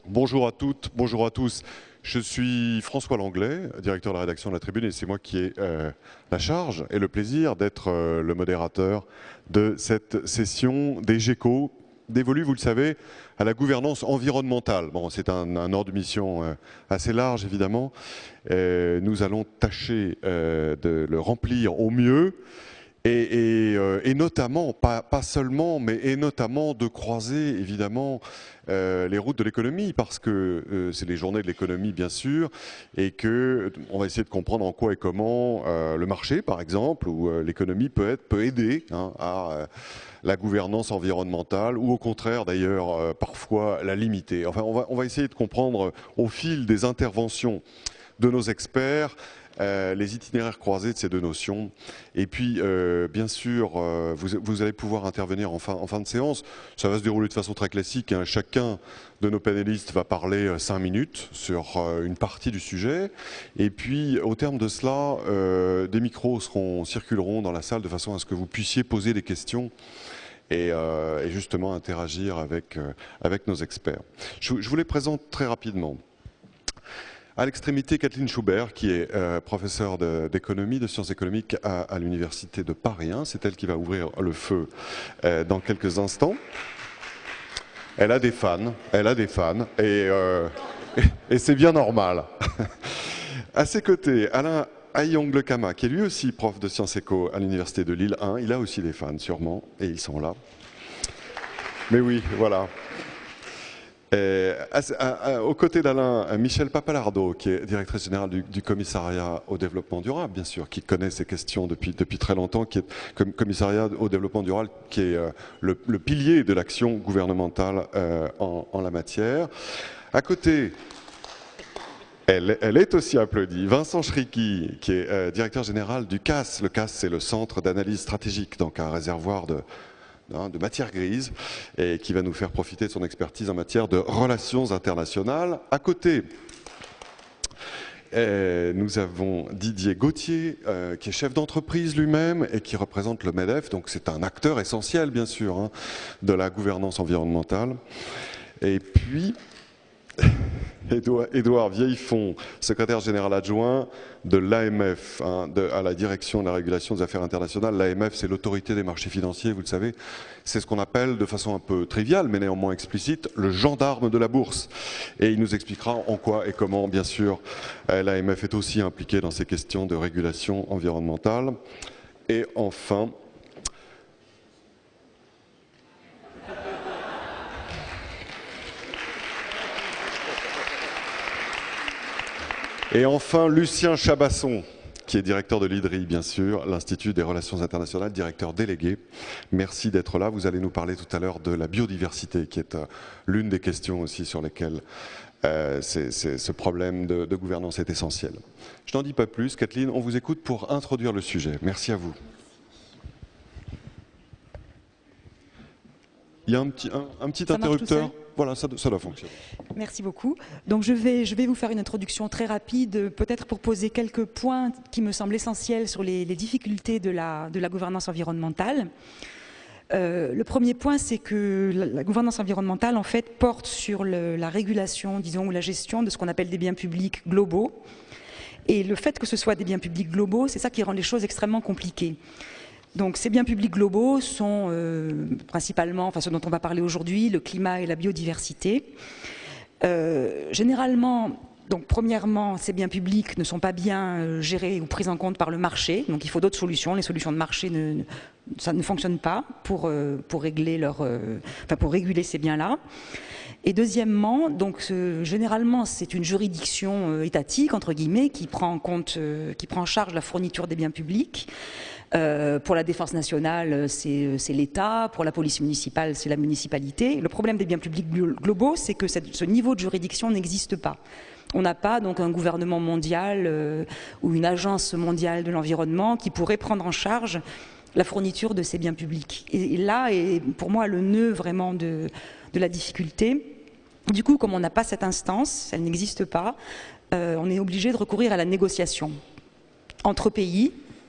Bonjour à toutes, bonjour à tous. Je suis François Langlais, directeur de la rédaction de La Tribune, et c'est moi qui ai la charge et le plaisir d'être le modérateur de cette session des GECO, dévolue, vous le savez, à la gouvernance environnementale. Bon, c'est un ordre de mission assez large, évidemment. Nous allons tâcher de le remplir au mieux. Et notamment, pas seulement, mais et notamment de croiser évidemment les routes de l'économie, parce que c'est les journées de l'économie bien sûr, et que on va essayer de comprendre en quoi et comment le marché, par exemple, ou l'économie peut aider à la gouvernance environnementale, ou au contraire d'ailleurs parfois la limiter. Enfin, on va essayer de comprendre au fil des interventions de nos experts les itinéraires croisés de ces deux notions. Et puis, bien sûr, vous allez pouvoir intervenir en fin de séance. Ça va se dérouler de façon très classique, hein. Chacun de nos panélistes va parler 5 minutes sur une partie du sujet. Et puis, au terme de cela, des micros circuleront dans la salle de façon à ce que vous puissiez poser des questions et justement interagir avec nos experts. Je vous les présente très rapidement. À l'extrémité, Kathleen Schubert, qui est professeure d'économie, de sciences économiques à l'Université de Paris 1. C'est elle qui va ouvrir le feu dans quelques instants. Elle a des fans, et c'est bien normal. À ses côtés, Alain Ayong-Le-Kama, qui est lui aussi prof de sciences éco à l'Université de Lille 1. Il a aussi des fans, sûrement, et ils sont là. Mais oui, voilà. Aux côtés d'Alain, Michel Papalardo, qui est directrice générale du commissariat au développement durable, bien sûr, qui connaît ces questions depuis très longtemps, qui est commissariat au développement durable, qui est le pilier de l'action gouvernementale en la matière. À côté, elle est aussi applaudie, Vincent Chriki, qui est directeur général du CAS. Le CAS, c'est le Centre d'analyse stratégique, donc un réservoir de matière grise, et qui va nous faire profiter de son expertise en matière de relations internationales. À côté, nous avons Didier Gauthier, qui est chef d'entreprise lui-même et qui représente le MEDEF, donc c'est un acteur essentiel, bien sûr, de la gouvernance environnementale. Et puis, Édouard Vieillefond, secrétaire général adjoint de l'AMF, à la direction de la régulation des affaires internationales. L'AMF, c'est l'autorité des marchés financiers, vous le savez. C'est ce qu'on appelle, de façon un peu triviale, mais néanmoins explicite, le gendarme de la bourse. Et il nous expliquera en quoi et comment, bien sûr, l'AMF est aussi impliquée dans ces questions de régulation environnementale. Et enfin, Lucien Chabasson, qui est directeur de l'IDRI, bien sûr, l'Institut des Relations Internationales, directeur délégué. Merci d'être là. Vous allez nous parler tout à l'heure de la biodiversité, qui est l'une des questions aussi sur lesquelles ce problème de gouvernance est essentiel. Je n'en dis pas plus. Kathleen, on vous écoute pour introduire le sujet. Merci à vous. Il y a un petit interrupteur. Voilà, ça doit fonctionner. Merci beaucoup. Donc je vais vous faire une introduction très rapide, peut-être pour poser quelques points qui me semblent essentiels sur les difficultés de la gouvernance environnementale. Le premier point, c'est que la gouvernance environnementale, en fait, porte sur la régulation, disons, ou la gestion de ce qu'on appelle des biens publics globaux. Et le fait que ce soit des biens publics globaux, c'est ça qui rend les choses extrêmement compliquées. Donc ces biens publics globaux sont principalement, ce dont on va parler aujourd'hui, le climat et la biodiversité. Généralement, donc premièrement, ces biens publics ne sont pas bien gérés ou pris en compte par le marché, donc il faut d'autres solutions. Les solutions de marché ça ne fonctionne pas pour réguler ces biens-là. Et deuxièmement, donc généralement, c'est une juridiction étatique entre guillemets qui prend en charge la fourniture des biens publics. Pour la défense nationale, c'est l'État. Pour la police municipale, c'est la municipalité. Le problème des biens publics globaux, c'est que ce niveau de juridiction n'existe pas. On n'a pas donc un gouvernement mondial ou une agence mondiale de l'environnement qui pourrait prendre en charge la fourniture de ces biens publics. Et là est pour moi le nœud vraiment de la difficulté. Du coup, comme on n'a pas cette instance, elle n'existe pas, on est obligé de recourir à la négociation entre pays,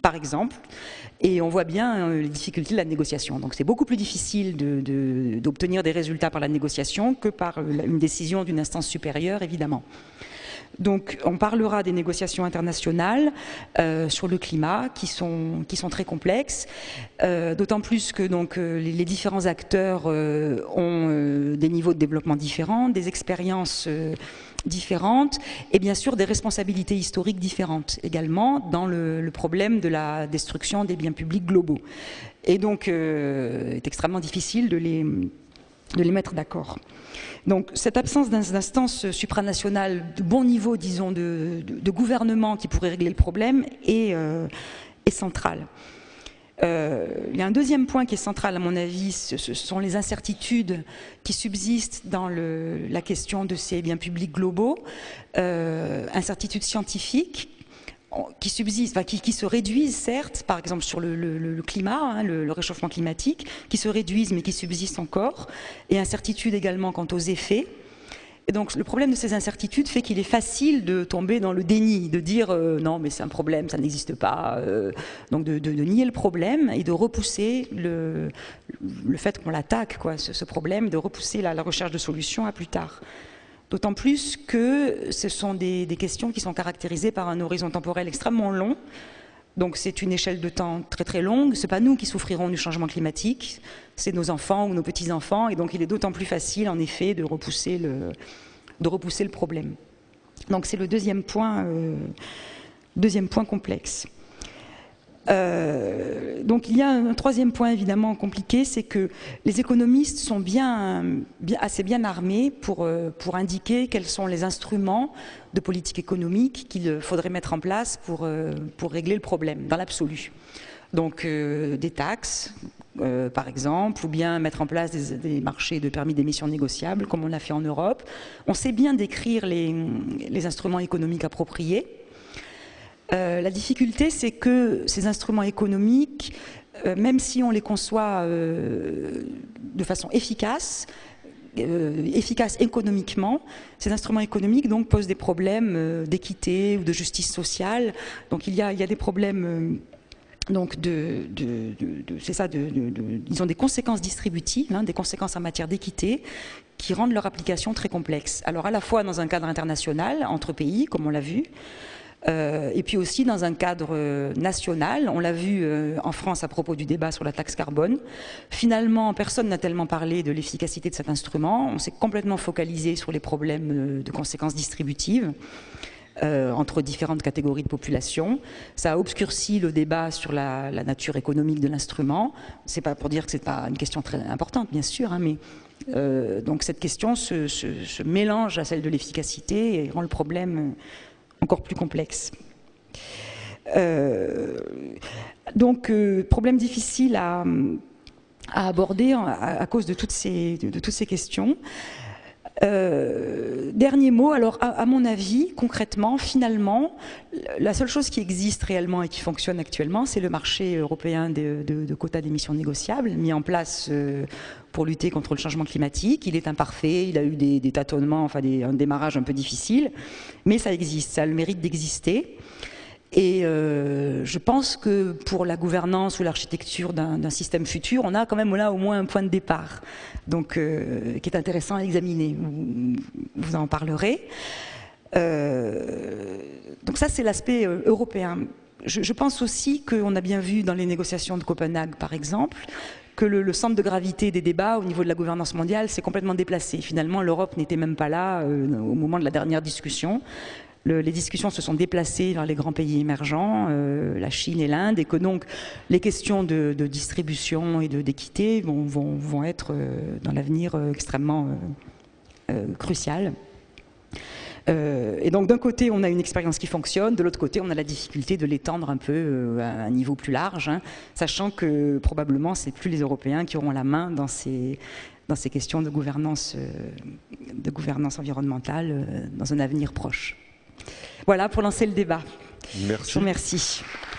par exemple, et on voit bien les difficultés de la négociation. Donc c'est beaucoup plus difficile d'obtenir des résultats par la négociation que par une décision d'une instance supérieure, évidemment. Donc on parlera des négociations internationales sur le climat qui sont très complexes, d'autant plus que donc, les différents acteurs ont des niveaux de développement différents, des expériences différentes et bien sûr des responsabilités historiques différentes également dans le problème de la destruction des biens publics globaux. Et donc il est extrêmement difficile de les mettre d'accord. Donc cette absence d'instance supranationale de bon niveau, disons, de gouvernement qui pourrait régler le problème est centrale. Il y a un deuxième point qui est central à mon avis, ce sont les incertitudes qui subsistent dans la question de ces biens publics globaux, incertitudes scientifiques qui subsistent, qui se réduisent certes, par exemple sur le climat, hein, le réchauffement climatique, qui se réduisent mais qui subsistent encore, et incertitudes également quant aux effets. Et donc le problème de ces incertitudes fait qu'il est facile de tomber dans le déni, de dire non mais c'est un problème, ça n'existe pas, donc de nier le problème et de repousser le fait qu'on l'attaque, ce problème, de repousser la recherche de solutions à plus tard. D'autant plus que ce sont des questions qui sont caractérisées par un horizon temporel extrêmement long. Donc c'est une échelle de temps très très longue. Ce n'est pas nous qui souffrirons du changement climatique, c'est nos enfants ou nos petits-enfants. Et donc il est d'autant plus facile en effet de repousser le problème. Donc c'est le deuxième point complexe. Donc il y a un troisième point évidemment compliqué, c'est que les économistes sont assez bien armés pour indiquer quels sont les instruments de politique économique qu'il faudrait mettre en place pour régler le problème, dans l'absolu. Donc des taxes, par exemple, ou bien mettre en place des marchés de permis d'émission négociables, comme on l'a fait en Europe. On sait bien décrire les instruments économiques appropriés. La difficulté, c'est que ces instruments économiques, même si on les conçoit de façon efficace économiquement, ces instruments économiques donc posent des problèmes d'équité ou de justice sociale. Donc il y a des problèmes donc disons des conséquences distributives, hein, des conséquences en matière d'équité qui rendent leur application très complexe. Alors à la fois dans un cadre international, entre pays, comme on l'a vu, et puis aussi dans un cadre national. On l'a vu en France à propos du débat sur la taxe carbone. Finalement, personne n'a tellement parlé de l'efficacité de cet instrument. On s'est complètement focalisé sur les problèmes de conséquences distributives entre différentes catégories de population. Ça a obscurci le débat sur la nature économique de l'instrument. C'est pas pour dire que c'est pas une question très importante, bien sûr, hein, mais donc cette question se mélange à celle de l'efficacité et rend le problème encore plus complexe. Donc, problème difficile à aborder à cause de toutes ces questions. Dernier mot, alors à mon avis, concrètement, finalement, la seule chose qui existe réellement et qui fonctionne actuellement, c'est le marché européen de quotas d'émissions négociables, mis en place pour lutter contre le changement climatique. Il est imparfait, il a eu des tâtonnements, enfin un démarrage un peu difficile, mais ça existe, ça a le mérite d'exister. Et je pense que pour la gouvernance ou l'architecture d'un système futur, on a quand même là au moins un point de départ, donc qui est intéressant à examiner. Vous en parlerez. Donc ça, c'est l'aspect européen. Je pense aussi qu'on a bien vu dans les négociations de Copenhague, par exemple, que le centre de gravité des débats au niveau de la gouvernance mondiale s'est complètement déplacé. Finalement, l'Europe n'était même pas là au moment de la dernière discussion. Les discussions se sont déplacées vers les grands pays émergents, la Chine et l'Inde, et que donc les questions de distribution et d'équité vont être dans l'avenir extrêmement cruciales. Et donc d'un côté on a une expérience qui fonctionne, de l'autre côté on a la difficulté de l'étendre un peu à un niveau plus large, hein, sachant que probablement c'est plus les Européens qui auront la main dans ces questions de gouvernance environnementale dans un avenir proche. Voilà pour lancer le débat. Merci. Je vous remercie.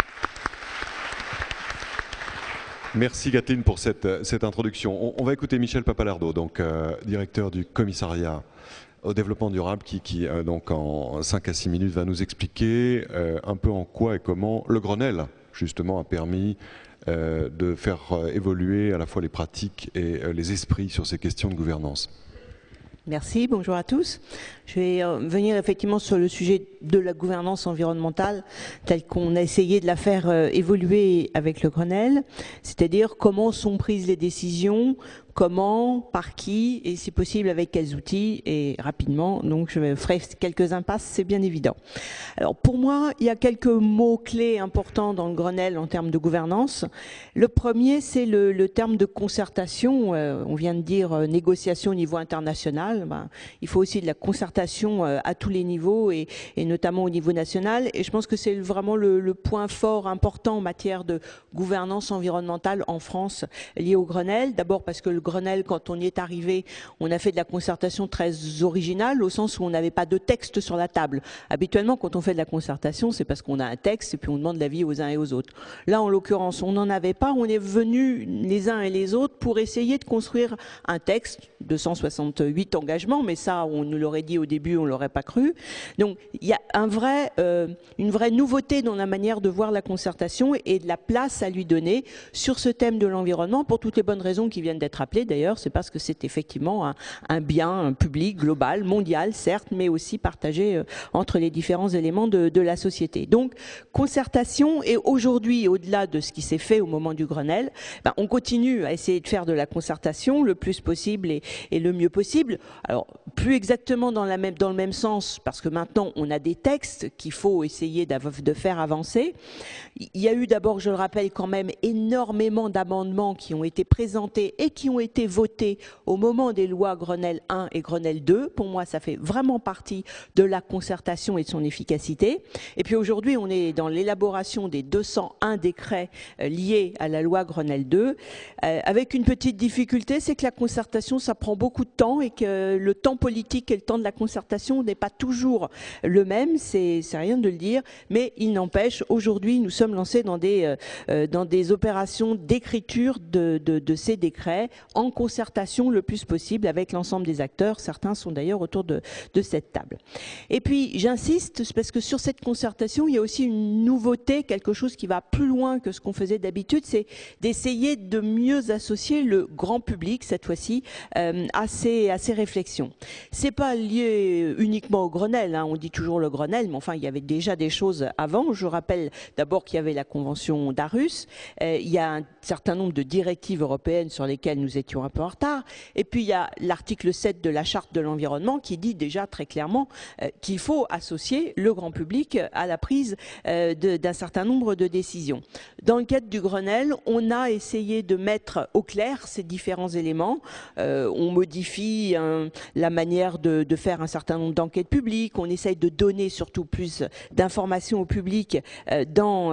Merci Kathleen pour cette introduction. On va écouter Michel Papalardo, donc directeur du commissariat au développement durable, qui donc en 5 à 6 minutes va nous expliquer un peu en quoi et comment le Grenelle, justement a permis de faire évoluer à la fois les pratiques et les esprits sur ces questions de gouvernance. Merci, bonjour à tous. Je vais venir effectivement sur le sujet de la gouvernance environnementale telle qu'on a essayé de la faire évoluer avec le Grenelle, c'est-à-dire comment sont prises les décisions, comment, par qui et si possible avec quels outils et rapidement. Donc je ferai quelques impasses, c'est bien évident. Alors pour moi, il y a quelques mots-clés importants dans le Grenelle en termes de gouvernance. Le premier, c'est le terme de concertation. On vient de dire négociation au niveau international. Ben, il faut aussi de la concertation à tous les niveaux et notamment au niveau national. Et je pense que c'est vraiment le point fort important en matière de gouvernance environnementale en France lié au Grenelle. D'abord parce que le Grenelle, quand on y est arrivé, on a fait de la concertation très originale, au sens où on n'avait pas de texte sur la table. Habituellement, quand on fait de la concertation, c'est parce qu'on a un texte et puis on demande l'avis aux uns et aux autres. Là, en l'occurrence, on n'en avait pas. On est venus les uns et les autres pour essayer de construire un texte, 268 engagements, mais ça, on nous l'aurait dit au début, on ne l'aurait pas cru. Donc, il y a une vraie nouveauté dans la manière de voir la concertation et de la place à lui donner sur ce thème de l'environnement, pour toutes les bonnes raisons qui viennent d'être appelées. D'ailleurs, c'est parce que c'est effectivement un bien public, global, mondial, certes, mais aussi partagé entre les différents éléments de la société. Donc, concertation, et aujourd'hui, au-delà de ce qui s'est fait au moment du Grenelle, ben, on continue à essayer de faire de la concertation le plus possible et le mieux possible. Alors, plus exactement dans le même sens, parce que maintenant, on a des textes qu'il faut essayer de faire avancer. Il y a eu d'abord, je le rappelle quand même, énormément d'amendements qui ont été présentés et qui ont été votés au moment des lois Grenelle 1 et Grenelle 2. Pour moi, ça fait vraiment partie de la concertation et de son efficacité. Et puis aujourd'hui, on est dans l'élaboration des 201 décrets liés à la loi Grenelle 2, avec une petite difficulté, c'est que la concertation, ça prend beaucoup de temps et que le temps politique et le temps de la concertation n'est pas toujours le même, c'est rien de le dire, mais il n'empêche, aujourd'hui, nous sommes lancés dans des opérations d'écriture de ces décrets en concertation le plus possible avec l'ensemble des acteurs. Certains sont d'ailleurs autour de cette table. Et puis, j'insiste, parce que sur cette concertation, il y a aussi une nouveauté, quelque chose qui va plus loin que ce qu'on faisait d'habitude, c'est d'essayer de mieux associer le grand public, cette fois-ci, à ces réflexions. C'est pas lié uniquement au Grenelle, hein, on dit toujours le Grenelle, mais enfin, il y avait déjà des choses avant. Je rappelle d'abord qu'il y avait la convention d'Aarhus, il y a un certain nombre de directives européennes sur lesquelles nous étions un peu en retard, et puis il y a l'article 7 de la Charte de l'environnement qui dit déjà très clairement qu'il faut associer le grand public à la prise d'un certain nombre de décisions. Dans le cadre du Grenelle, on a essayé de mettre au clair ces différents éléments. On modifie la manière de faire un certain nombre d'enquêtes publiques, on essaye de donner surtout plus d'informations au public dans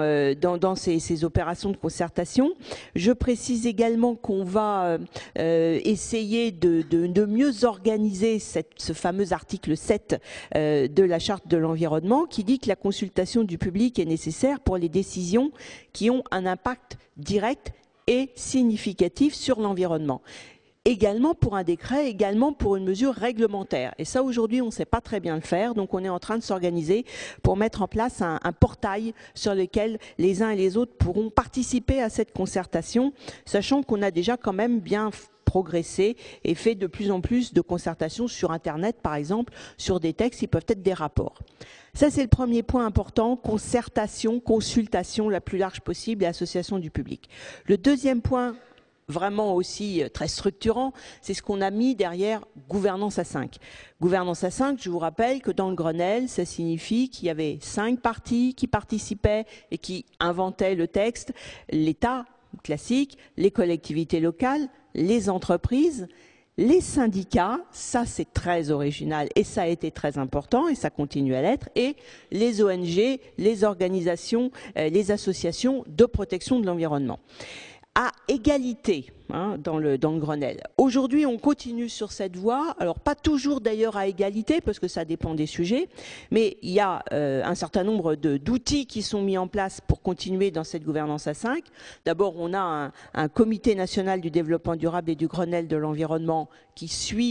ces opérations de concertation. Je précise également qu'on va essayer de mieux organiser ce fameux article 7 de la Charte de l'environnement qui dit que la consultation du public est nécessaire pour les décisions qui ont un impact direct et significatif sur l'environnement. Également pour un décret, également pour une mesure réglementaire. Et ça, aujourd'hui, on ne sait pas très bien le faire, donc on est en train de s'organiser pour mettre en place un portail sur lequel les uns et les autres pourront participer à cette concertation, sachant qu'on a déjà quand même bien progressé et fait de plus en plus de concertations sur Internet, par exemple, sur des textes qui peuvent être des rapports. Ça, c'est le premier point important, concertation, consultation la plus large possible et association du public. Le deuxième point, vraiment aussi très structurant, c'est ce qu'on a mis derrière gouvernance à 5. Gouvernance à 5, je vous rappelle que dans le Grenelle, ça signifie qu'il y avait 5 parties qui participaient et qui inventaient le texte, l'État classique, les collectivités locales, les entreprises, les syndicats, ça c'est très original et ça a été très important et ça continue à l'être, et les ONG, les organisations, les associations de protection de l'environnement. À égalité dans le Grenelle. Aujourd'hui, on continue sur cette voie, alors pas toujours d'ailleurs à égalité, parce que ça dépend des sujets, mais il y a un certain nombre d'outils qui sont mis en place pour continuer dans cette gouvernance à 5. D'abord, on a un comité national du développement durable et du Grenelle de l'environnement qui suit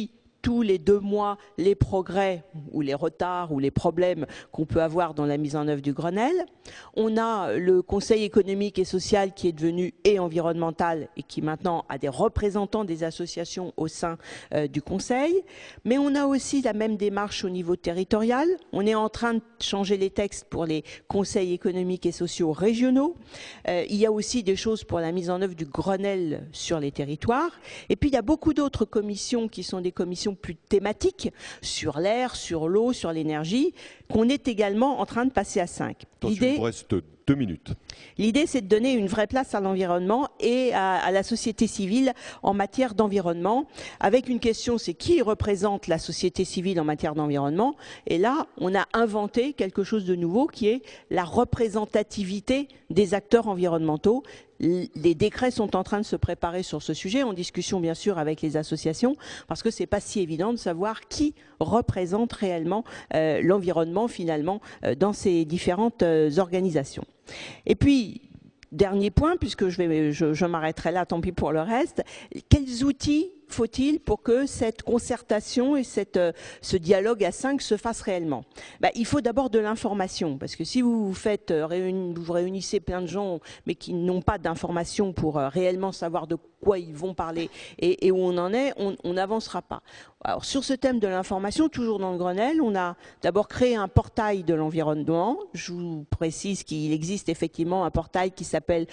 tous les 2 mois les progrès ou les retards ou les problèmes qu'on peut avoir dans la mise en œuvre du Grenelle. On a le Conseil économique et social qui est devenu et environnemental et qui maintenant a des représentants des associations au sein du Conseil. Mais on a aussi la même démarche au niveau territorial. On est en train de changer les textes pour les conseils économiques et sociaux régionaux. Il y a aussi des choses pour la mise en œuvre du Grenelle sur les territoires. Et puis il y a beaucoup d'autres commissions qui sont des commissions plus thématiques sur l'air, sur l'eau, sur l'énergie, qu'on est également en train de passer à 5. Il vous reste 2 minutes. L'idée, c'est de donner une vraie place à l'environnement et à la société civile en matière d'environnement, avec une question, c'est qui représente la société civile en matière d'environnement? Et là, on a inventé quelque chose de nouveau qui est la représentativité des acteurs environnementaux. Les décrets sont en train de se préparer sur ce sujet, en discussion bien sûr avec les associations, parce que c'est pas si évident de savoir qui représente réellement l'environnement finalement dans ces différentes organisations. Et puis, dernier point, puisque je m'arrêterai là, tant pis pour le reste, quels outils faut-il pour que cette concertation et ce dialogue à 5 se fasse réellement? Il faut d'abord de l'information, parce que si vous réunissez plein de gens, mais qui n'ont pas d'information pour réellement savoir de quoi ils vont parler et où on en est, on n'avancera pas. Alors, sur ce thème de l'information, toujours dans le Grenelle, on a d'abord créé un portail de l'environnement. Je vous précise qu'il existe effectivement un portail qui s'appelle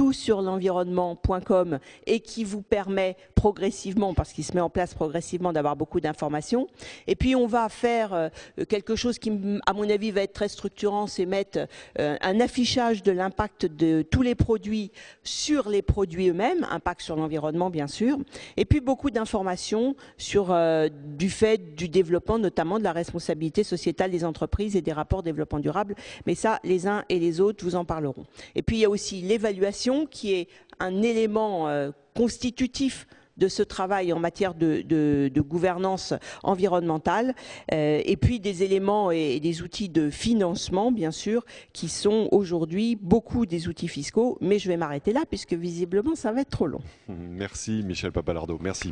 toutsurlenvironnement.com et qui vous permet progressivement, parce qu'il se met en place progressivement, d'avoir beaucoup d'informations. Et puis, on va faire quelque chose qui, à mon avis, va être très structurant, c'est mettre un affichage de l'impact de tous les produits sur les produits eux-mêmes, impact sur l'environnement, bien sûr. Et puis, beaucoup d'informations sur du fait du développement, notamment de la responsabilité sociétale des entreprises et des rapports développement durable. Mais ça, les uns et les autres vous en parleront. Et puis, il y a aussi l'évaluation qui est un élément constitutif de ce travail en matière de gouvernance environnementale, et puis des éléments et des outils de financement, bien sûr, qui sont aujourd'hui beaucoup des outils fiscaux. Mais je vais m'arrêter là, puisque visiblement, ça va être trop long. Merci Michel Papalardo, merci.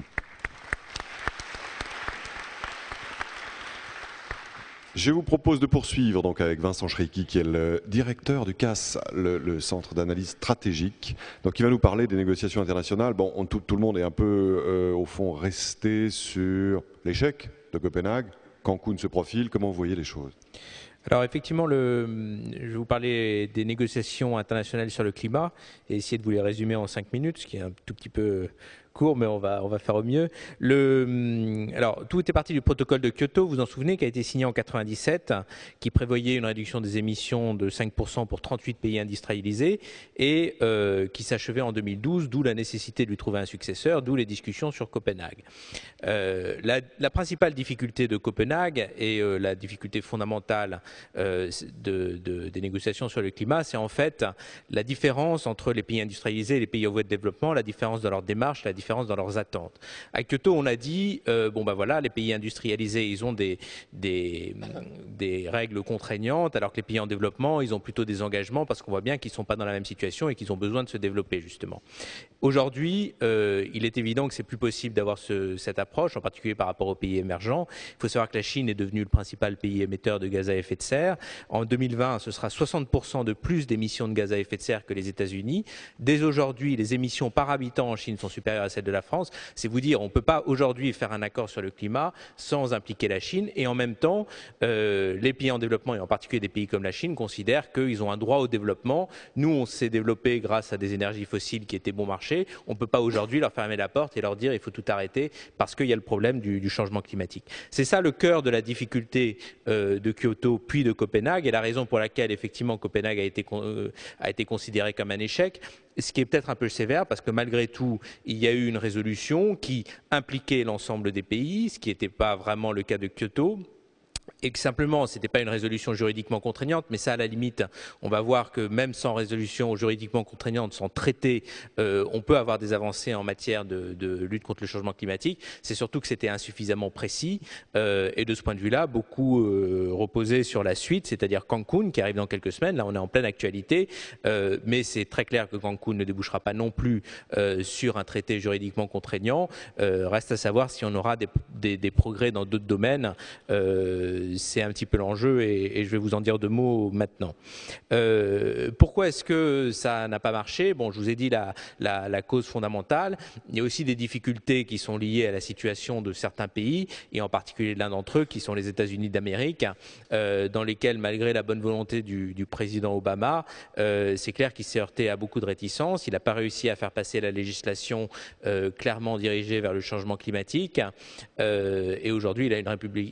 Je vous propose de poursuivre donc avec Vincent Schreiki, qui est le directeur du CAS, le Centre d'analyse stratégique. Donc, il va nous parler des négociations internationales. Bon, tout le monde est un peu, au fond, resté sur l'échec de Copenhague. Cancun se profile. Comment vous voyez les choses ? Alors effectivement, je vais vous parler des négociations internationales sur le climat et essayer de vous les résumer en 5 minutes, ce qui est un tout petit peu court, mais on va faire au mieux. Alors, tout est parti du protocole de Kyoto, vous vous en souvenez, qui a été signé en 97, qui prévoyait une réduction des émissions de 5% pour 38 pays industrialisés et qui s'achevait en 2012, d'où la nécessité de lui trouver un successeur, d'où les discussions sur Copenhague. La principale difficulté de Copenhague et la difficulté fondamentale des négociations sur le climat, c'est en fait la différence entre les pays industrialisés et les pays en voie de développement, la différence dans leur démarche, la différence dans leurs attentes. À Kyoto, on a dit, voilà, les pays industrialisés, ils ont des règles contraignantes, alors que les pays en développement, ils ont plutôt des engagements parce qu'on voit bien qu'ils ne sont pas dans la même situation et qu'ils ont besoin de se développer, justement. Aujourd'hui, il est évident que c'est plus possible d'avoir cette approche, en particulier par rapport aux pays émergents. Il faut savoir que la Chine est devenue le principal pays émetteur de gaz à effet de serre. En 2020, ce sera 60% de plus d'émissions de gaz à effet de serre que les États-Unis. Dès aujourd'hui, les émissions par habitant en Chine sont supérieures à celle de la France. C'est vous dire, on ne peut pas aujourd'hui faire un accord sur le climat sans impliquer la Chine. Et en même temps, les pays en développement, et en particulier des pays comme la Chine, considèrent qu'ils ont un droit au développement. Nous, on s'est développé grâce à des énergies fossiles qui étaient bon marché. On ne peut pas aujourd'hui leur fermer la porte et leur dire il faut tout arrêter parce qu'il y a le problème du changement climatique. C'est ça le cœur de la difficulté de Kyoto puis de Copenhague et la raison pour laquelle effectivement Copenhague a été considéré comme un échec. Ce qui est peut-être un peu sévère parce que malgré tout, il y a eu une résolution qui impliquait l'ensemble des pays, ce qui n'était pas vraiment le cas de Kyoto. et que simplement, ce n'était pas une résolution juridiquement contraignante, mais ça, à la limite, on va voir que même sans résolution juridiquement contraignante, sans traité, on peut avoir des avancées en matière de lutte contre le changement climatique. C'est surtout que c'était insuffisamment précis, et de ce point de vue-là, beaucoup reposaient sur la suite, c'est-à-dire Cancun, qui arrive dans quelques semaines. Là, on est en pleine actualité, mais c'est très clair que Cancun ne débouchera pas non plus sur un traité juridiquement contraignant. Reste à savoir si on aura des progrès dans d'autres domaines. C'est un petit peu l'enjeu et je vais vous en dire 2 mots maintenant. Pourquoi est-ce que ça n'a pas marché? Bon, je vous ai dit la cause fondamentale. Il y a aussi des difficultés qui sont liées à la situation de certains pays, et en particulier l'un d'entre eux qui sont les États-Unis d'Amérique, dans lesquels, malgré la bonne volonté du président Obama, c'est clair qu'il s'est heurté à beaucoup de réticences. Il n'a pas réussi à faire passer la législation clairement dirigée vers le changement climatique, et aujourd'hui il a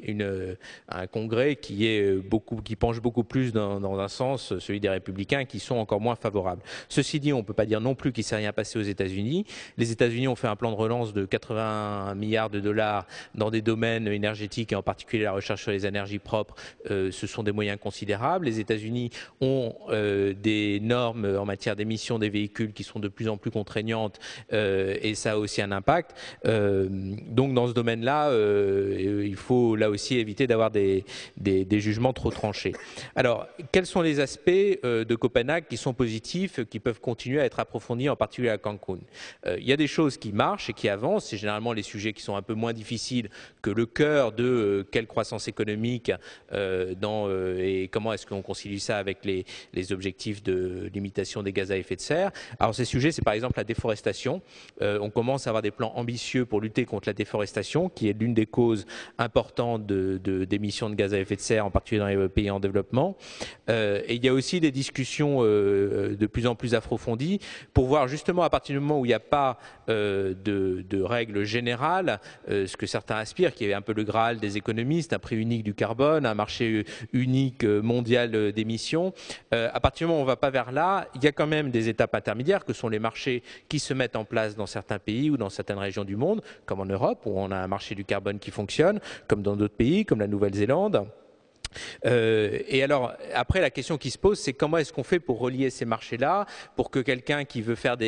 un Congrès qui penche beaucoup plus dans un sens, celui des républicains, qui sont encore moins favorables. Ceci dit, on ne peut pas dire non plus qu'il ne s'est rien passé aux États-Unis. Les États-Unis ont fait un plan de relance de 80 milliards de dollars dans des domaines énergétiques et en particulier la recherche sur les énergies propres. Ce sont des moyens considérables. Les États-Unis ont des normes en matière d'émissions des véhicules qui sont de plus en plus contraignantes, et ça a aussi un impact. Donc dans ce domaine-là, il faut là aussi éviter d'avoir des jugements trop tranchés. Alors, quels sont les aspects de Copenhague qui sont positifs, qui peuvent continuer à être approfondis, en particulier à Cancun? Il y a des choses qui marchent et qui avancent. C'est généralement les sujets qui sont un peu moins difficiles que le cœur de quelle croissance économique et comment est-ce qu'on concilie ça avec les objectifs de limitation des gaz à effet de serre. Alors, ces sujets, c'est par exemple la déforestation. On commence à avoir des plans ambitieux pour lutter contre la déforestation, qui est l'une des causes importantes d'émissions de gaz à effet de serre, en particulier dans les pays en développement. Et il y a aussi des discussions de plus en plus approfondies pour voir justement, à partir du moment où il n'y a pas de règles générales, ce que certains aspirent, qui est un peu le Graal des économistes, un prix unique du carbone, un marché unique mondial d'émissions. À partir du moment où on ne va pas vers là, il y a quand même des étapes intermédiaires que sont les marchés qui se mettent en place dans certains pays ou dans certaines régions du monde, comme en Europe, où on a un marché du carbone qui fonctionne, comme dans d'autres pays, comme la Nouvelle-Zélande. Et alors, après, la question qui se pose, c'est comment est-ce qu'on fait pour relier ces marchés-là, pour que quelqu'un qui veut faire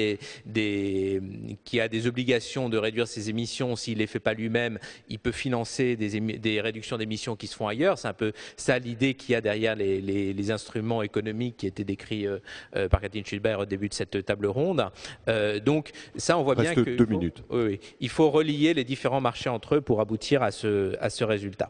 qui a des obligations de réduire ses émissions, s'il les fait pas lui-même, il peut financer des réductions d'émissions qui se font ailleurs. C'est un peu ça l'idée qu'il y a derrière les instruments économiques qui étaient décrits par Catherine Schulberg au début de cette table ronde. Donc, ça, on voit bien que 2 minutes. Oui, il faut relier les différents marchés entre eux pour aboutir à ce résultat.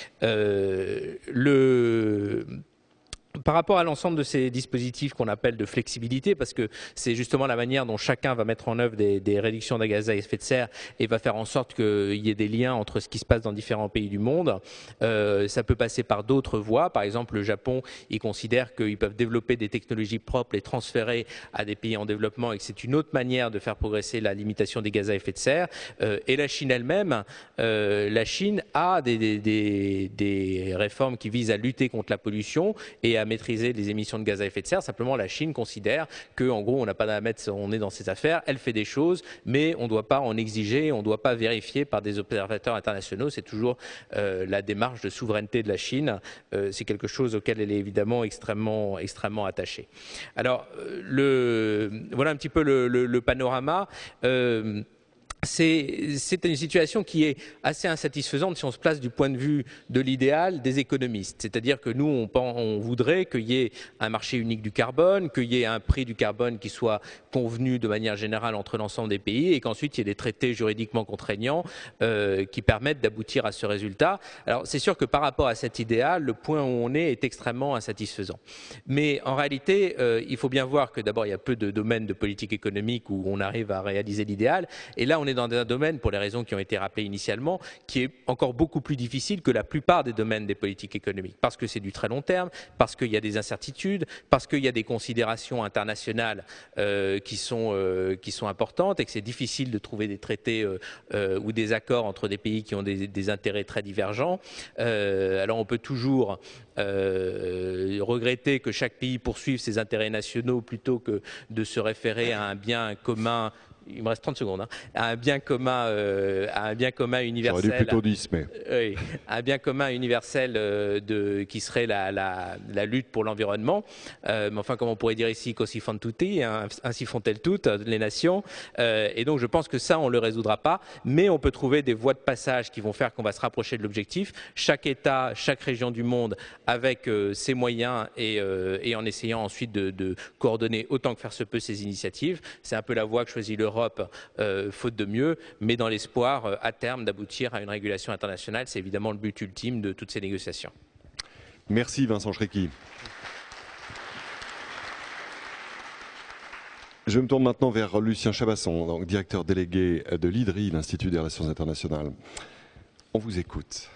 Par rapport à l'ensemble de ces dispositifs qu'on appelle de flexibilité, parce que c'est justement la manière dont chacun va mettre en œuvre des réductions de gaz à effet de serre et va faire en sorte qu'il y ait des liens entre ce qui se passe dans différents pays du monde. Ça peut passer par d'autres voies. Par exemple, le Japon, ils considèrent qu'ils peuvent développer des technologies propres, les transférer à des pays en développement et que c'est une autre manière de faire progresser la limitation des gaz à effet de serre. Et la Chine elle-même, la Chine a des réformes qui visent à lutter contre la pollution et à maîtriser les émissions de gaz à effet de serre. Simplement, la Chine considère que, en gros, on n'a pas à mettre son nez dans ses affaires. Elle fait des choses, mais on ne doit pas en exiger, on ne doit pas vérifier par des observateurs internationaux. C'est toujours la démarche de souveraineté de la Chine. C'est quelque chose auquel elle est évidemment extrêmement attachée. Alors, voilà un petit peu le panorama. C'est une situation qui est assez insatisfaisante si on se place du point de vue de l'idéal des économistes. C'est-à-dire que nous, on voudrait qu'il y ait un marché unique du carbone, qu'il y ait un prix du carbone qui soit convenu de manière générale entre l'ensemble des pays et qu'ensuite il y ait des traités juridiquement contraignants qui permettent d'aboutir à ce résultat. Alors c'est sûr que par rapport à cet idéal, le point où on est extrêmement insatisfaisant. Mais en réalité, il faut bien voir que d'abord il y a peu de domaines de politique économique où on arrive à réaliser l'idéal. Et là, on est dans un domaine, pour les raisons qui ont été rappelées initialement, qui est encore beaucoup plus difficile que la plupart des domaines des politiques économiques, parce que c'est du très long terme, parce qu'il y a des incertitudes, parce qu'il y a des considérations internationales qui sont importantes et que c'est difficile de trouver des traités ou des accords entre des pays qui ont des intérêts très divergents. Alors on peut toujours regretter que chaque pays poursuive ses intérêts nationaux plutôt que de se référer à un bien commun il me reste 30 secondes, hein, à un bien commun universel. J'aurais dû plutôt 10, mais... Oui, un bien commun universel qui serait la lutte pour l'environnement. Mais enfin, comme on pourrait dire ici, così fan tutti, hein, ainsi font-elles toutes, les nations. Et donc, je pense que ça, on ne le résoudra pas, mais on peut trouver des voies de passage qui vont faire qu'on va se rapprocher de l'objectif. Chaque État, chaque région du monde, avec ses moyens et en essayant ensuite de coordonner autant que faire se peut ces initiatives. C'est un peu la voie que choisit l'Europe, faute de mieux, mais dans l'espoir, à terme, d'aboutir à une régulation internationale. C'est évidemment le but ultime de toutes ces négociations. Merci Vincent Schrecki. Je me tourne maintenant vers Lucien Chabasson, donc directeur délégué de l'IDRI, l'Institut des Relations Internationales. On vous écoute.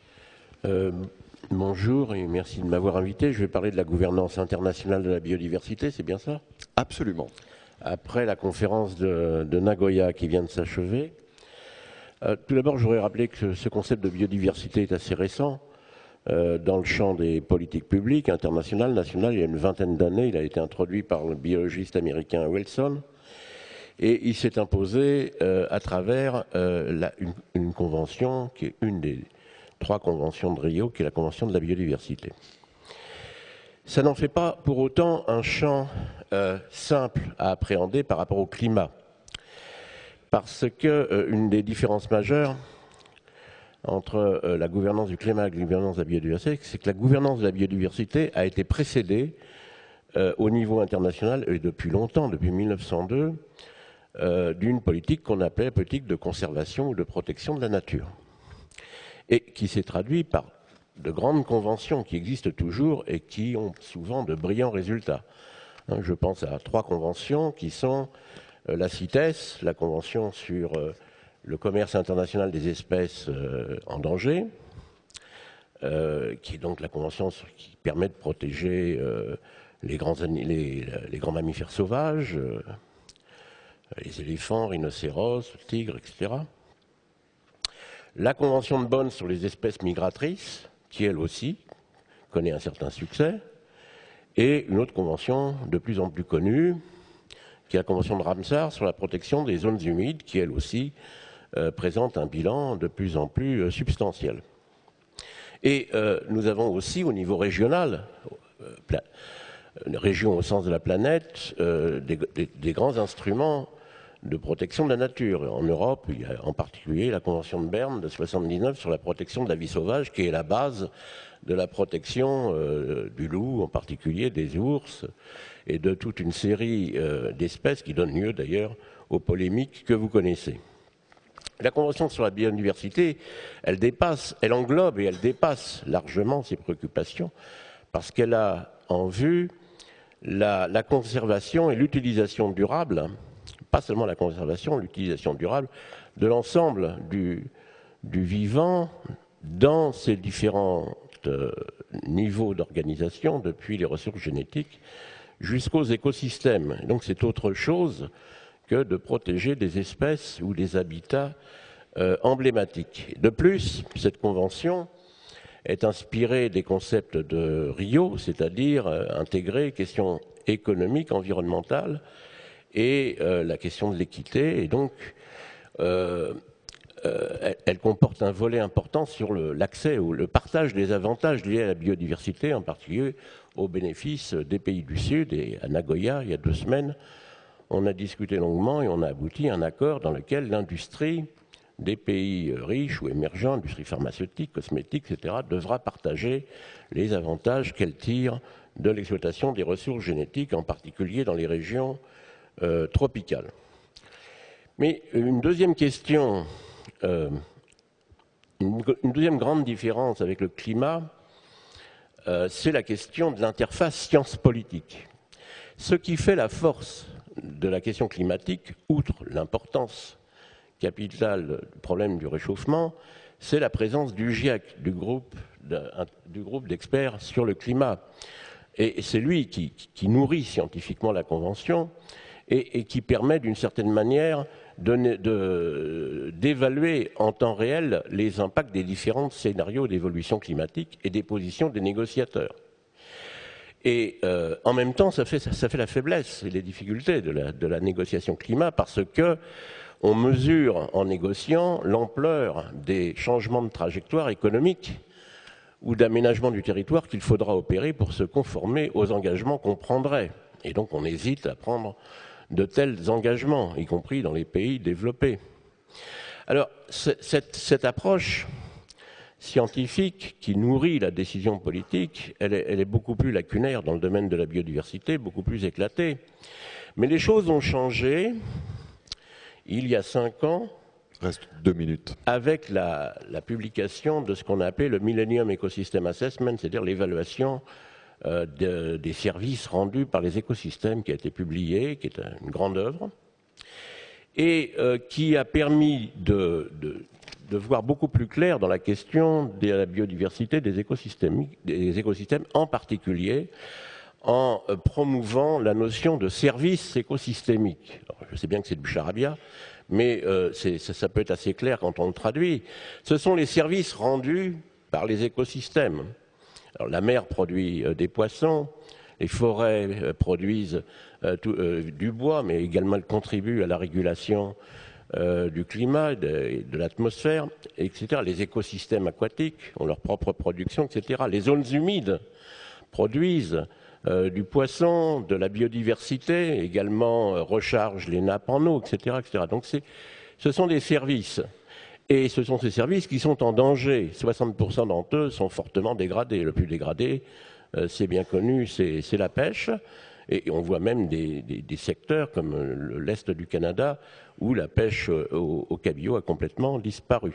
Bonjour et merci de m'avoir invité. Je vais parler de la gouvernance internationale de la biodiversité, c'est bien ça? Absolument. Après la conférence de Nagoya qui vient de s'achever, tout d'abord je voudrais rappeler que ce concept de biodiversité est assez récent. Dans le champ des politiques publiques, internationales, nationales, il y a une vingtaine d'années, il a été introduit par le biologiste américain Wilson et il s'est imposé à travers une convention qui est une des 3 conventions de Rio, qui est la convention de la biodiversité. Ça n'en fait pas pour autant un champ simple à appréhender par rapport au climat, parce que une des différences majeures entre la gouvernance du climat et la gouvernance de la biodiversité, c'est que la gouvernance de la biodiversité a été précédée au niveau international, et depuis longtemps, depuis 1902, d'une politique qu'on appelait politique de conservation ou de protection de la nature, et qui s'est traduite par de grandes conventions qui existent toujours et qui ont souvent de brillants résultats. Je pense à 3 conventions qui sont la CITES, la convention sur le commerce international des espèces en danger, qui est donc la convention qui permet de protéger les grands mammifères sauvages, les éléphants, rhinocéros, tigres, etc. La convention de Bonn sur les espèces migratrices, qui elle aussi connaît un certain succès, et une autre convention de plus en plus connue, qui est la convention de Ramsar sur la protection des zones humides, qui elle aussi présente un bilan de plus en plus substantiel. Et nous avons aussi au niveau régional, région au sens de la planète, des grands instruments de protection de la nature. En Europe, il y a en particulier la Convention de Berne de 1979 sur la protection de la vie sauvage, qui est la base de la protection du loup, en particulier des ours, et de toute une série d'espèces qui donnent lieu d'ailleurs aux polémiques que vous connaissez. La Convention sur la biodiversité, elle englobe et elle dépasse largement ces préoccupations, parce qu'elle a en vue la conservation et l'utilisation durable, pas seulement la conservation, l'utilisation durable de l'ensemble du vivant dans ses différents niveaux d'organisation, depuis les ressources génétiques jusqu'aux écosystèmes. Donc c'est autre chose que de protéger des espèces ou des habitats emblématiques. De plus, cette convention est inspirée des concepts de Rio, c'est-à-dire intégrer questions économiques, environnementales, et la question de l'équité, et donc elle comporte un volet important sur l'accès ou le partage des avantages liés à la biodiversité, en particulier au bénéfice des pays du Sud. Et à Nagoya, il y a 2 semaines, on a discuté longuement et on a abouti à un accord dans lequel l'industrie des pays riches ou émergents, industrie pharmaceutique, cosmétique, etc., devra partager les avantages qu'elle tire de l'exploitation des ressources génétiques, en particulier dans les régions tropicales. Mais une deuxième question, une deuxième grande différence avec le climat, c'est la question de l'interface science-politique. Ce qui fait la force de la question climatique, outre l'importance capitale du problème du réchauffement, c'est la présence du GIEC, du groupe d'experts sur le climat. Et c'est lui qui nourrit scientifiquement la Convention et qui permet d'une certaine manière d'évaluer en temps réel les impacts des différents scénarios d'évolution climatique et des positions des négociateurs. Et en même temps, ça fait la faiblesse et les difficultés de la négociation climat, parce que on mesure en négociant l'ampleur des changements de trajectoire économique ou d'aménagement du territoire qu'il faudra opérer pour se conformer aux engagements qu'on prendrait. Et donc on hésite à prendre de tels engagements, y compris dans les pays développés. Alors cette approche scientifique qui nourrit la décision politique, elle est beaucoup plus lacunaire dans le domaine de la biodiversité, beaucoup plus éclatée. Mais les choses ont changé il y a 5 ans. Reste 2 minutes. Avec la publication de ce qu'on a appelé le Millennium Ecosystem Assessment, c'est-à-dire l'évaluation des services rendus par les écosystèmes, qui a été publié, qui est une grande œuvre, et qui a permis de voir beaucoup plus clair dans la question de la biodiversité des écosystèmes, en particulier en promouvant la notion de service écosystémique. Alors, je sais bien que c'est du charabia, mais ça peut être assez clair quand on le traduit. Ce sont les services rendus par les écosystèmes. Alors, la mer produit des poissons, les forêts produisent du bois, mais également elles contribuent à la régulation du climat, de l'atmosphère, etc. Les écosystèmes aquatiques ont leur propre production, etc. Les zones humides produisent du poisson, de la biodiversité, également rechargent les nappes en eau, etc. etc. Donc ce sont des services. Et ce sont ces services qui sont en danger. 60% d'entre eux sont fortement dégradés. Le plus dégradé, c'est bien connu, c'est la pêche. Et on voit même des secteurs comme l'Est du Canada où la pêche au cabillaud a complètement disparu.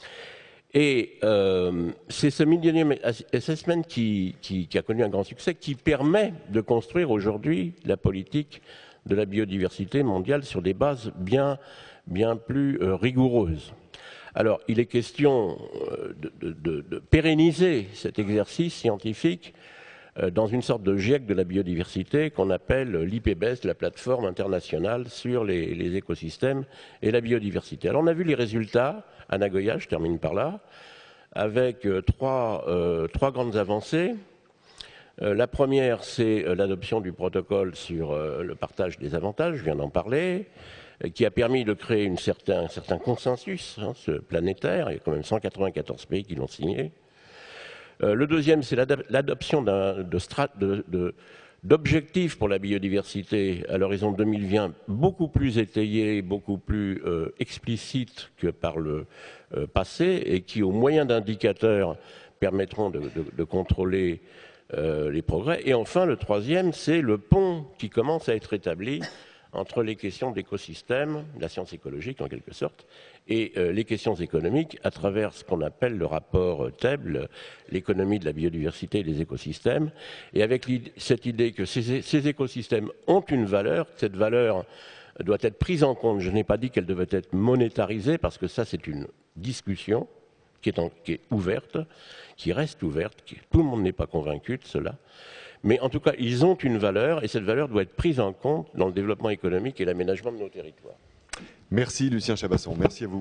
Et c'est ce Millennium Assessment qui a connu un grand succès, qui permet de construire aujourd'hui la politique de la biodiversité mondiale sur des bases bien plus rigoureuses. Alors, il est question de pérenniser cet exercice scientifique dans une sorte de GIEC de la biodiversité qu'on appelle l'IPBES, la plateforme internationale sur les écosystèmes et la biodiversité. Alors on a vu les résultats à Nagoya, je termine par là, avec trois grandes avancées. La première, c'est l'adoption du protocole sur le partage des avantages, je viens d'en parler, qui a permis de créer un certain consensus planétaire. Il y a quand même 194 pays qui l'ont signé. Le deuxième, c'est l'adoption d'objectifs pour la biodiversité à l'horizon 2020 beaucoup plus étayés, beaucoup plus explicites que par le passé, et qui, au moyen d'indicateurs, permettront de contrôler les progrès. Et enfin, le troisième, c'est le pont qui commence à être établi entre les questions d'écosystèmes, la science écologique en quelque sorte, et les questions économiques à travers ce qu'on appelle le rapport TEB, l'économie de la biodiversité et des écosystèmes, et avec cette idée que ces écosystèmes ont une valeur, cette valeur doit être prise en compte. Je n'ai pas dit qu'elle devait être monétarisée, parce que ça c'est une discussion qui est ouverte, qui reste ouverte, tout le monde n'est pas convaincu de cela. Mais en tout cas, ils ont une valeur, et cette valeur doit être prise en compte dans le développement économique et l'aménagement de nos territoires. Merci Lucien Chabasson, merci à vous.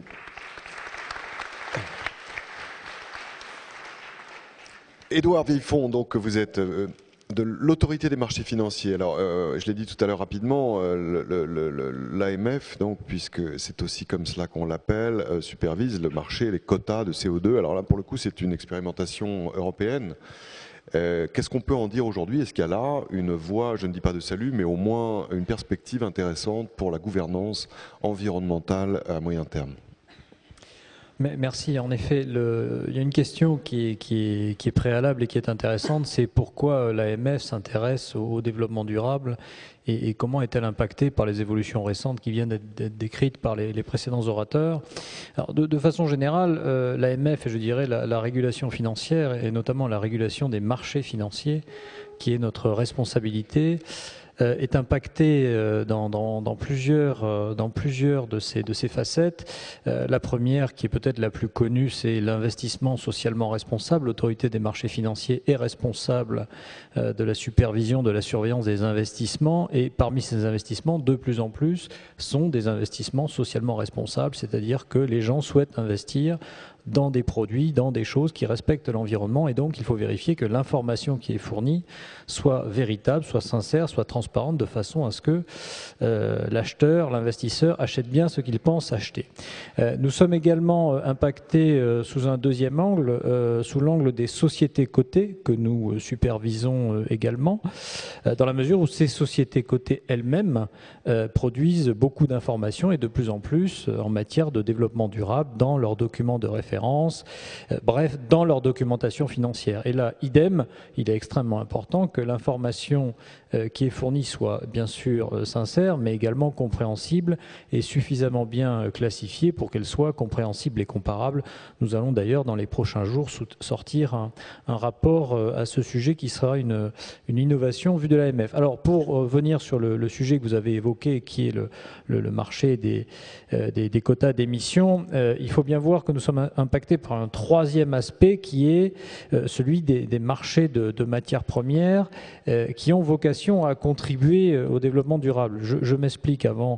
Édouard Villefond, donc vous êtes de l'autorité des marchés financiers. Alors, je l'ai dit tout à l'heure rapidement, l'AMF, donc, puisque c'est aussi comme cela qu'on l'appelle, supervise le marché, les quotas de CO2. Alors là, pour le coup, c'est une expérimentation européenne. Qu'est-ce qu'on peut en dire aujourd'hui? Est-ce qu'il y a là une voie, je ne dis pas de salut, mais au moins une perspective intéressante pour la gouvernance environnementale à moyen terme? Merci. En effet, il y a une question qui est préalable et qui est intéressante, c'est pourquoi l'AMF s'intéresse au développement durable et comment est-elle impactée par les évolutions récentes qui viennent d'être décrites par les précédents orateurs. Alors, de façon générale, l'AMF, et je dirais la régulation financière, et notamment la régulation des marchés financiers, qui est notre responsabilité, est impacté dans plusieurs de ces facettes. La première, qui est peut-être la plus connue, c'est l'investissement socialement responsable. L'autorité des marchés financiers est responsable de la supervision, de la surveillance des investissements, et parmi ces investissements, de plus en plus, sont des investissements socialement responsables, c'est-à-dire que les gens souhaitent investir dans des produits, dans des choses qui respectent l'environnement, et donc il faut vérifier que l'information qui est fournie soit véritable, soit sincère, soit transparente, de façon à ce que l'acheteur, l'investisseur achète bien ce qu'il pense acheter. Nous sommes également impactés sous un deuxième angle, sous l'angle des sociétés cotées, que nous supervisons également, dans la mesure où ces sociétés cotées elles-mêmes produisent beaucoup d'informations, et de plus en plus en matière de développement durable dans leurs documents de référence, bref, dans leur documentation financière. Et là, idem, il est extrêmement important que l'information qui est fournie soit bien sûr sincère, mais également compréhensible et suffisamment bien classifiée pour qu'elle soit compréhensible et comparable. Nous allons d'ailleurs dans les prochains jours sortir un rapport à ce sujet qui sera une innovation vue de l'AMF. Alors pour venir sur le sujet que vous avez évoqué, qui est le marché des quotas d'émissions, il faut bien voir que nous sommes impacté par un troisième aspect qui est celui des marchés de matières premières qui ont vocation à contribuer au développement durable. Je m'explique avant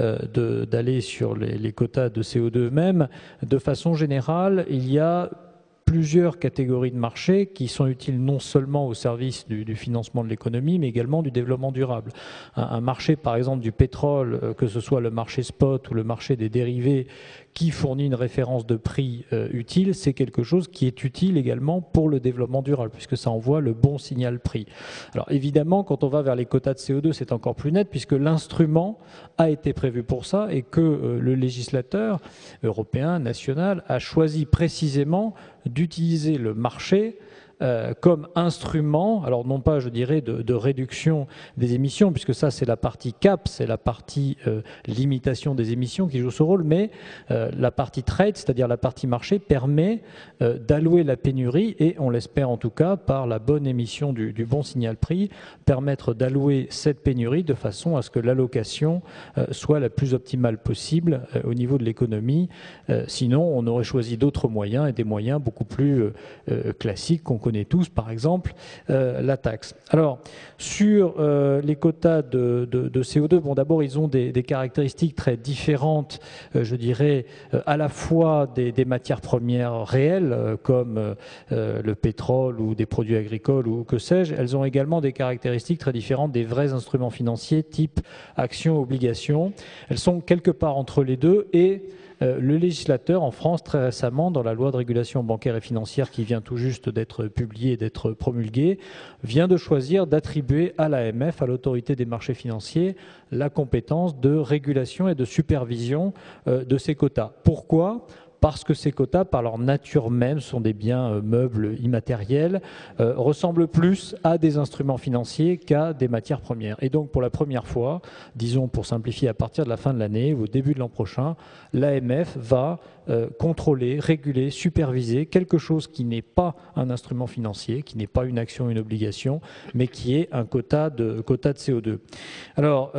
d'aller sur les quotas de CO2 eux-mêmes. De façon générale, il y a plusieurs catégories de marchés qui sont utiles non seulement au service du financement de l'économie, mais également du développement durable. Un marché, par exemple, du pétrole, que ce soit le marché spot ou le marché des dérivés, qui fournit une référence de prix utile, c'est quelque chose qui est utile également pour le développement durable, puisque ça envoie le bon signal prix. Alors évidemment, quand on va vers les quotas de CO2, c'est encore plus net, puisque l'instrument a été prévu pour ça et que le législateur européen, national, a choisi précisément d'utiliser le marché comme instrument, alors non pas je dirais de réduction des émissions, puisque ça c'est la partie cap, c'est la partie limitation des émissions qui joue ce rôle, mais la partie trade, c'est-à-dire la partie marché, permet d'allouer la pénurie et on l'espère en tout cas par la bonne émission du bon signal prix, permettre d'allouer cette pénurie de façon à ce que l'allocation soit la plus optimale possible au niveau de l'économie. Sinon on aurait choisi d'autres moyens et des moyens beaucoup plus classiques qu'on connaît tous, par exemple la taxe. Alors, sur les quotas de CO2, bon, d'abord, ils ont des caractéristiques très différentes, je dirais, à la fois des matières premières réelles, comme le pétrole ou des produits agricoles ou que sais-je. Elles ont également des caractéristiques très différentes des vrais instruments financiers type actions, obligations. Elles sont quelque part entre les deux et le législateur en France, très récemment, dans la loi de régulation bancaire et financière qui vient tout juste d'être publiée et d'être promulguée, vient de choisir d'attribuer à l'AMF, à l'autorité des marchés financiers, la compétence de régulation et de supervision de ces quotas. Pourquoi ? Parce que ces quotas, par leur nature même, sont des biens meubles immatériels, ressemblent plus à des instruments financiers qu'à des matières premières. Et donc, pour la première fois, disons pour simplifier, à partir de la fin de l'année ou au début de l'an prochain, l'AMF va contrôler, réguler, superviser quelque chose qui n'est pas un instrument financier, qui n'est pas une action, une obligation, mais qui est un quota de CO2. Alors,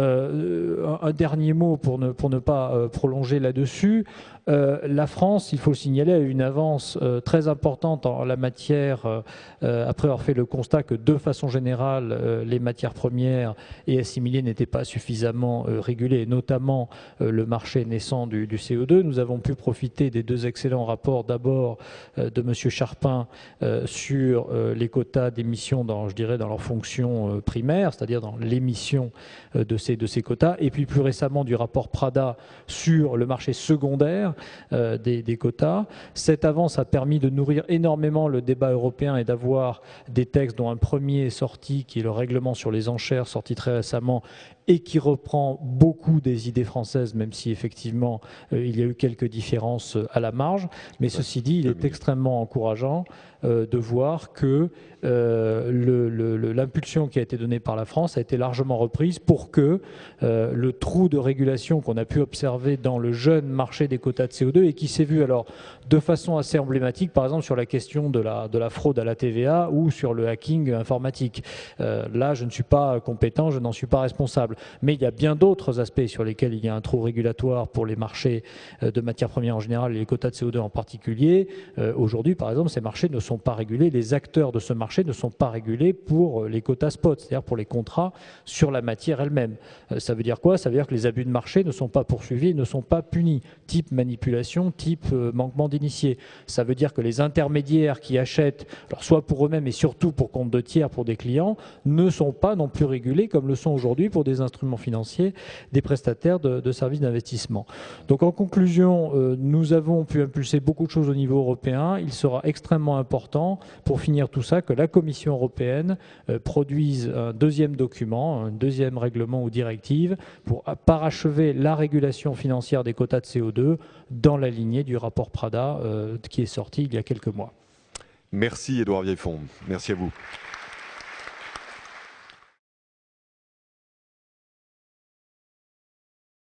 un dernier mot pour ne pas prolonger là-dessus. La France, il faut le signaler, a eu une avance très importante en la matière, après avoir fait le constat que de façon générale, les matières premières et assimilées n'étaient pas suffisamment régulées, notamment le marché naissant du CO2. Nous avons pu profiter des deux excellents rapports, d'abord de M. Charpin sur les quotas d'émissions dans leur fonction primaire, c'est-à-dire dans l'émission de ces quotas, et puis plus récemment du rapport Prada sur le marché secondaire des quotas. Cette avance a permis de nourrir énormément le débat européen et d'avoir des textes dont un premier est sorti, qui est le règlement sur les enchères, sorti très récemment, et qui reprend beaucoup des idées françaises, même si effectivement il y a eu quelques différences à la marge. Mais ceci dit, il est extrêmement encourageant de voir que l'impulsion qui a été donnée par la France a été largement reprise pour que le trou de régulation qu'on a pu observer dans le jeune marché des quotas de CO2 et qui s'est vu vu alors de façon assez emblématique, par exemple sur la question de la fraude à la TVA ou sur le hacking informatique. Là, je ne suis pas compétent, je n'en suis pas responsable. Mais il y a bien d'autres aspects sur lesquels il y a un trou régulatoire pour les marchés de matières premières en général et les quotas de CO2 en particulier. Aujourd'hui, par exemple, ces marchés ne sont pas régulés, les acteurs de ce marché ne sont pas régulés pour les quotas spot, c'est-à-dire pour les contrats sur la matière elle-même. Ça veut dire quoi? Ça veut dire que les abus de marché ne sont pas poursuivis, ne sont pas punis, type manipulation, type manquement d'initié. Ça veut dire que les intermédiaires qui achètent, alors soit pour eux-mêmes et surtout pour compte de tiers pour des clients, ne sont pas non plus régulés comme le sont aujourd'hui pour des instruments financiers, des prestataires de services d'investissement. Donc en conclusion, nous avons pu impulser beaucoup de choses au niveau européen. Il sera extrêmement important, pour finir tout ça, que la Commission européenne produise un deuxième document, un deuxième règlement ou directive pour parachever la régulation financière des quotas de CO2 dans la lignée du rapport Prada qui est sorti il y a quelques mois. Merci Édouard Vieillefond. Merci à vous.